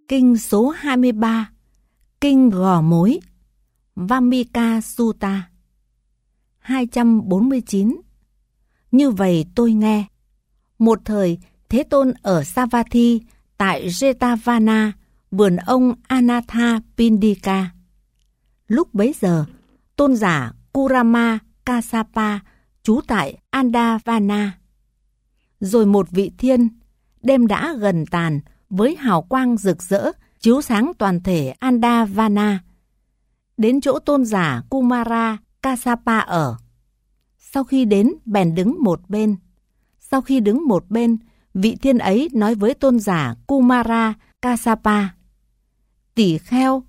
Kinh số 23, Kinh Gò Mối, Vamika Sutta. 249. Như vậy tôi nghe. Một thời, Thế Tôn ở Savatthi tại Jetavana, vườn ông Anatha Pindika. Lúc bấy giờ, tôn giả Kurama Kassapa trú tại Andavana. Rồi một vị thiên, đêm đã gần tàn, với hào quang rực rỡ, chiếu sáng toàn thể Andavana, đến chỗ tôn giả Kumara Kassapa ở. Sau khi đến, bèn đứng một bên. Sau khi đứng một bên, vị thiên ấy nói với tôn giả Kumara Kassapa: Tỷ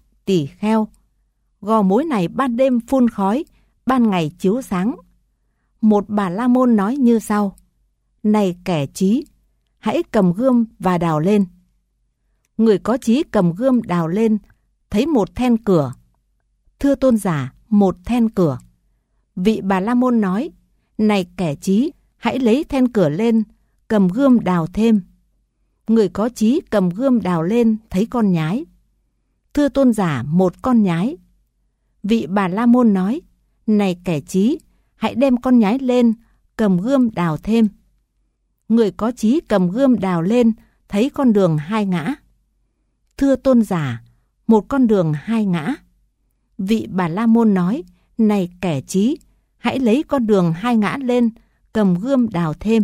kheo, gò mối này ban đêm phun khói, ban ngày chiếu sáng. Một Bà La Môn nói như sau: Này kẻ trí, hãy cầm gươm và đào lên. Người có trí cầm gươm đào lên, thấy một then cửa. Thưa tôn giả, một then cửa. Vị Bà La Môn nói: Này kẻ trí, hãy lấy then cửa lên, cầm gươm đào thêm. Người có trí cầm gươm đào lên, thấy con nhái. Thưa tôn giả, một con nhái. Vị Bà La Môn nói: Này kẻ trí, hãy đem con nhái lên, cầm gươm đào thêm. Người có trí cầm gươm đào lên, thấy con đường hai ngã. Thưa tôn giả, một con đường hai ngã. Vị Bà La Môn nói: Này kẻ trí, hãy lấy con đường hai ngã lên, cầm gươm đào thêm.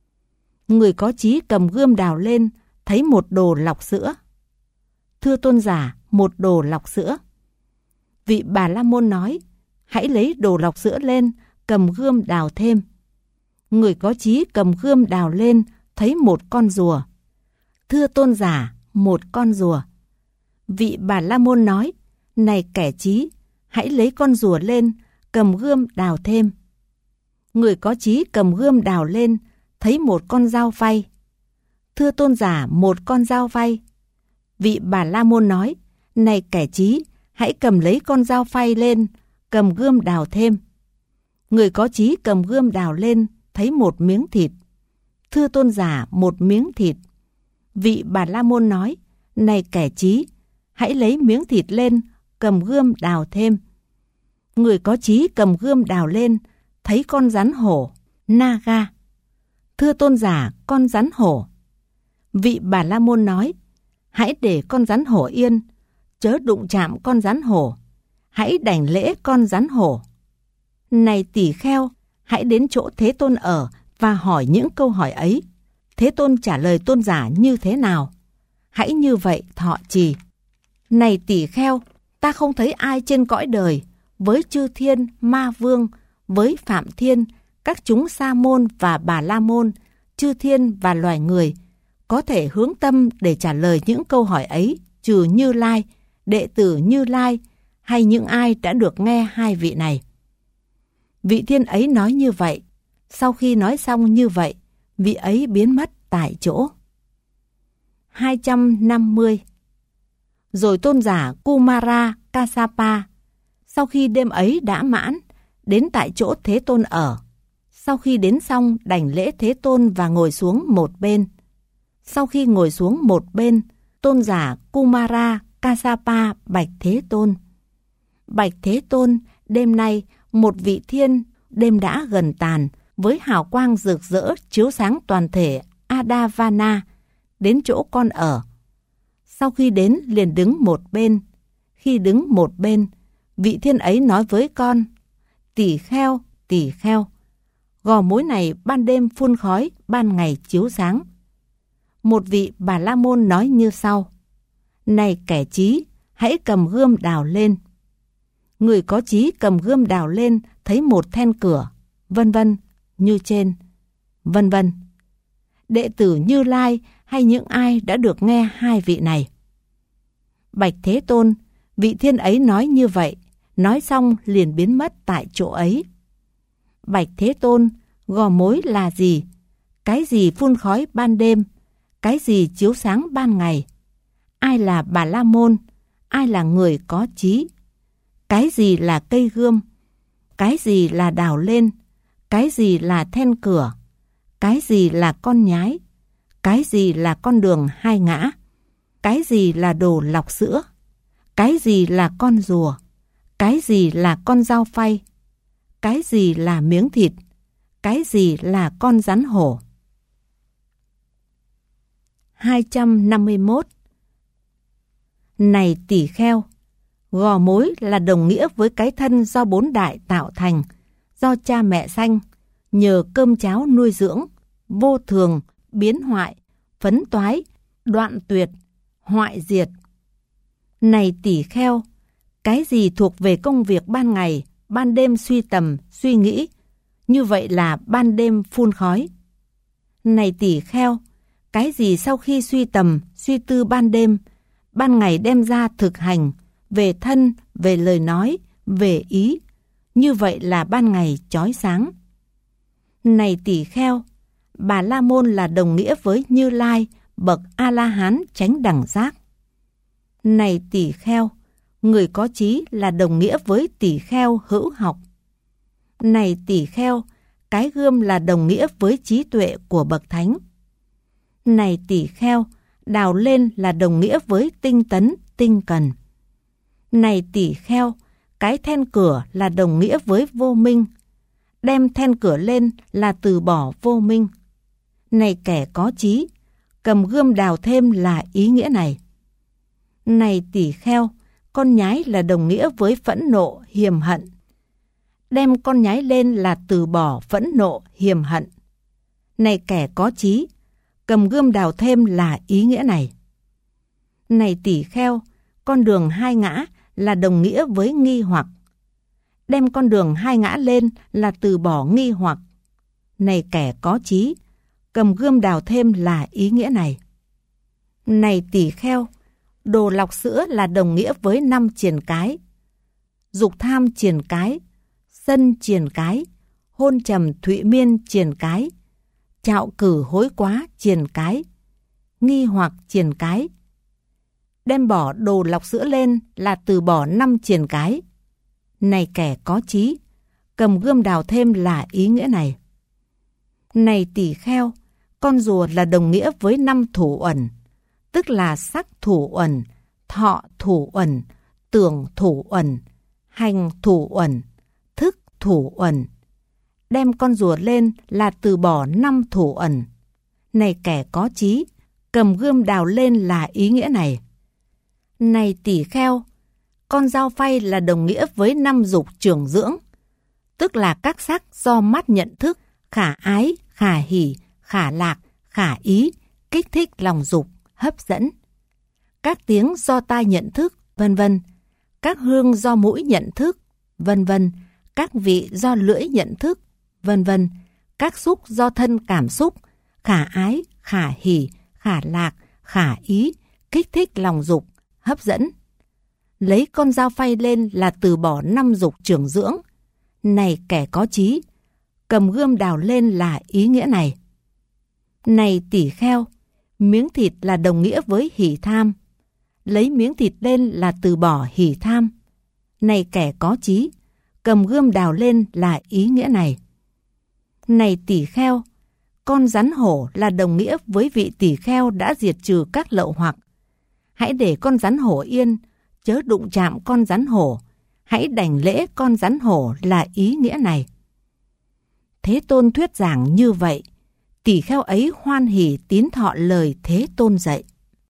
Người có trí cầm gươm đào lên, thấy một đồ lọc sữa. Thưa tôn giả, một đồ lọc sữa. Vị Bà La Môn nói: Hãy lấy đồ lọc sữa lên, cầm gươm đào thêm. Người có trí cầm gươm đào lên, thấy một con rùa. Thưa tôn giả, một con rùa. Vị Bà La Môn nói: Này kẻ trí, hãy lấy con rùa lên, cầm gươm đào thêm. Người có trí cầm gươm đào lên, thấy một con dao phay. Thưa tôn giả, một con dao phay. Vị Bà La Môn nói: Này kẻ trí, hãy cầm lấy con dao phay lên, cầm gươm đào thêm. Người có trí cầm gươm đào lên, thấy một miếng thịt. Thưa tôn giả, một miếng thịt. Vị Bà La Môn nói: Này kẻ trí, hãy lấy miếng thịt lên, cầm gươm đào thêm. Người có trí cầm gươm đào lên, thấy con rắn hổ, Naga. Thưa tôn giả, con rắn hổ. Vị Bà La Môn nói: Hãy để con rắn hổ yên, chớ đụng chạm con rắn hổ, hãy đảnh lễ con rắn hổ. Này tỷ kheo, hãy đến chỗ Thế Tôn ở và hỏi những câu hỏi ấy. Thế Tôn trả lời tôn giả như thế nào? Hãy như vậy thọ trì. Này tỷ kheo, ta không thấy ai trên cõi đời, với chư thiên, ma vương, với phạm thiên, các chúng sa môn và Bà La Môn, chư thiên và loài người, có thể hướng tâm để trả lời những câu hỏi ấy, trừ Như Lai, đệ tử Như Lai, hay những ai đã được nghe hai vị này. Vị thiên ấy nói như vậy. Sau khi nói xong như vậy, vị ấy biến mất tại chỗ. 250. Rồi tôn giả Kumara Kassapa, sau khi đêm ấy đã mãn, đến tại chỗ Thế Tôn ở. Sau khi đến xong, đảnh lễ Thế Tôn và ngồi xuống một bên. Sau khi ngồi xuống một bên, tôn giả Kumara Kassapa bạch Thế Tôn: Bạch Thế Tôn, đêm nay một vị thiên, đêm đã gần tàn, với hào quang rực rỡ chiếu sáng toàn thể Adavana, đến chỗ con ở. Sau khi đến liền đứng một bên. Khi đứng một bên, vị thiên ấy nói với con: Tỷ kheo, gò mối này ban đêm phun khói, ban ngày chiếu sáng. Một vị Bà La Môn nói như sau: Này kẻ trí, hãy cầm gươm đào lên. Người có trí cầm gươm đào lên, thấy một then cửa, vân vân, như trên, vân vân. Đệ tử Như Lai hay những ai đã được nghe hai vị này. Bạch Thế Tôn, vị thiên ấy nói như vậy, nói xong liền biến mất tại chỗ ấy. Bạch Thế Tôn, gò mối là gì? Cái gì phun khói ban đêm? Cái gì chiếu sáng ban ngày? Ai là Bà La Môn? Ai là người có trí? Cái gì là cây gươm? Cái gì là đào lên? Cái gì là then cửa? Cái gì là con nhái? Cái gì là con đường hai ngã? Cái gì là đồ lọc sữa? Cái gì là con rùa? Cái gì là con dao phay? Cái gì là miếng thịt? Cái gì là con rắn hổ? 251. Này tỳ kheo, gò mối là đồng nghĩa với cái thân do 4 đại tạo thành, do cha mẹ sanh, nhờ cơm cháo nuôi dưỡng, vô thường, biến hoại, phấn toái, đoạn tuyệt, hoại diệt. Này tỳ kheo, cái gì thuộc về công việc ban ngày, ban đêm suy tầm, suy nghĩ, như vậy là ban đêm phun khói. Này tỳ kheo, cái gì sau khi suy tầm, suy tư ban ngày đem ra thực hành, về thân, về lời nói, về ý, như vậy là ban ngày chói sáng. Này tỳ kheo, Bà La Môn là đồng nghĩa với Như Lai, bậc A-la-hán chánh đẳng giác. Này tỳ kheo, người có trí là đồng nghĩa với tỳ kheo hữu học. Này tỳ kheo, cái gươm là đồng nghĩa với trí tuệ của bậc thánh. Này tỳ kheo, đào lên là đồng nghĩa với tinh tấn, tinh cần. Này tỳ kheo, cái then cửa là đồng nghĩa với vô minh. Đem then cửa lên là từ bỏ vô minh. Này kẻ có trí, cầm gươm đào thêm là ý nghĩa này. Này tỳ kheo, con nhái là đồng nghĩa với phẫn nộ, hiềm hận. Đem con nhái lên là từ bỏ phẫn nộ, hiềm hận. Này kẻ có trí, cầm gươm đào thêm là ý nghĩa này. Này tỳ kheo, con đường 2 ngã là đồng nghĩa với nghi hoặc. Đem con đường 2 ngã lên là từ bỏ nghi hoặc. Này kẻ có trí, cầm gươm đào thêm là ý nghĩa này. Này tỳ kheo, đồ lọc sữa là đồng nghĩa với 5 triền cái. Dục tham triền cái, sân triền cái, hôn trầm thụy miên triền cái, trạo cử hối quá triền cái, nghi hoặc triền cái. Đem bỏ đồ lọc sữa lên là từ bỏ 5 triền cái. Này kẻ có trí, cầm gươm đào thêm là ý nghĩa này. Này tỳ kheo, con rùa là đồng nghĩa với 5 thủ uẩn, tức là sắc thủ uẩn, thọ thủ uẩn, tưởng thủ uẩn, hành thủ uẩn, thức thủ uẩn. Đem con rùa lên là từ bỏ 5 thủ uẩn. Này kẻ có trí, cầm gươm đào lên là ý nghĩa này. Này tỳ kheo, con dao phay là đồng nghĩa với 5 dục trưởng dưỡng, tức là các sắc do mắt nhận thức, khả ái, khả hỷ, khả lạc, khả ý, kích thích lòng dục, hấp dẫn. Các tiếng do tai nhận thức, vân vân. Các hương do mũi nhận thức, vân vân. Các vị do lưỡi nhận thức, vân vân. Các xúc do thân cảm xúc, khả ái, khả hỷ, khả lạc, khả ý, kích thích lòng dục, hấp dẫn. Lấy con dao phay lên là từ bỏ 5 dục trưởng dưỡng. Này kẻ có trí, cầm gươm đào lên là ý nghĩa này. Này tỳ kheo, miếng thịt là đồng nghĩa với hỷ tham. Lấy miếng thịt lên là từ bỏ hỷ tham. Này kẻ có trí, cầm gươm đào lên là ý nghĩa này. Này tỳ kheo, con rắn hổ là đồng nghĩa với vị tỳ kheo đã diệt trừ các lậu hoặc. Hãy để con rắn hổ yên, chớ đụng chạm con rắn hổ. Hãy đảnh lễ con rắn hổ là ý nghĩa này. Thế Tôn thuyết giảng như vậy, tỳ kheo ấy hoan hỉ tín thọ lời Thế Tôn dạy.